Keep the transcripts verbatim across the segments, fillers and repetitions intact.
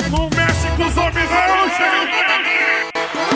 Não mexe com os homens, não, gente.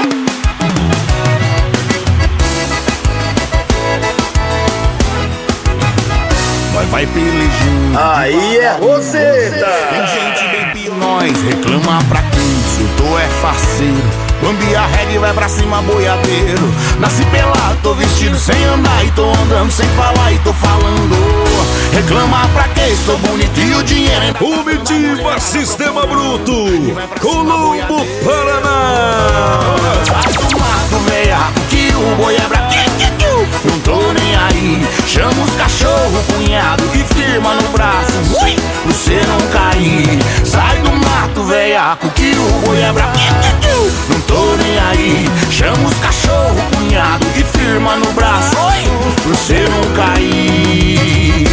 Nós vai pelejando. Aí é roseta. Tem gente bem pior, nós reclama pra quem soltou é faceiro. Bambi a regra e vai pra cima boiadeiro. Nasci pelado, tô vestido sem andar e tô andando sem falar e tô falando. Reclama pra quem sou bonito e o dinheiro é... Comitiva Sistema Bruto, Colombo, Paraná. Sai do mato, veiaco, que o boi é pra... Não tô nem aí. Chama os cachorro, cunhado e firma no braço, ui, pra você não cair. Sai do mato, veiaco, que o boi é brabo. Não tô nem aí. Chama os cachorro, cunhado e firma no braço, ui, pra você não cair.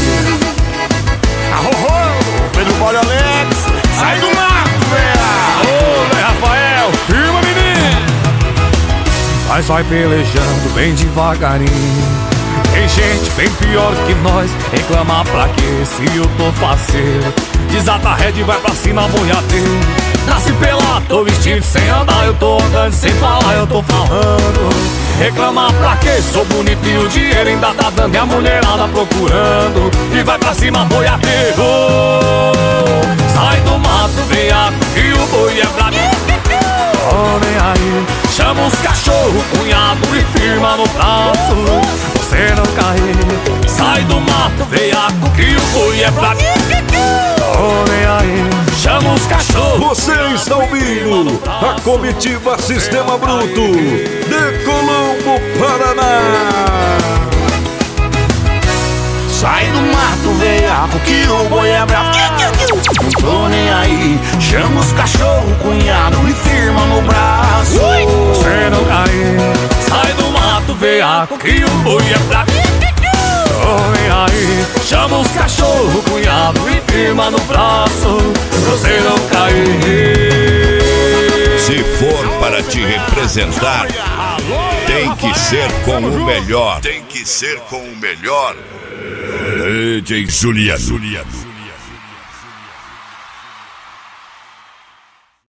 Arro, Pedro Paulo Alex, sai do mato, veiaco. Ô, Zé Rafael, firma, menino. Mas vai pelejando bem devagarinho. Tem gente bem pior que nós, reclamar pra quê se eu tô faceiro. Desata a rede e vai pra cima, boiadeiro. Nasce pelado, tô vestido sem andar, eu tô andando sem falar, eu tô falando. Reclamar pra quê? Sou bonito e o dinheiro ainda tá dando e a mulherada procurando. E vai pra cima, boiadeiro. Sai do mato, veiaco, que o boi é pra mim. Homem aí, chama os cachorro, cunhado e firma no braço, você não cair. Sai do mato, veiaco, que o boi é pra mim. Homem aí, chama os cachorro. Você está ouvindo a Comitiva Sistema Bruto de Colombo, Paraná. Sai do mato, veiaco, que o boi é bravo. Não tô nem aí. Chama os cachorro, cunhado e firma no braço, você não cair. Sai do mato, veiaco, que o boi é bravo. Homem aí, chama os cachorro, cunhado e firma no braço, você não cair. Se for para te representar, tem que ser com o melhor. Tem que ser com o melhor. D J Juliano.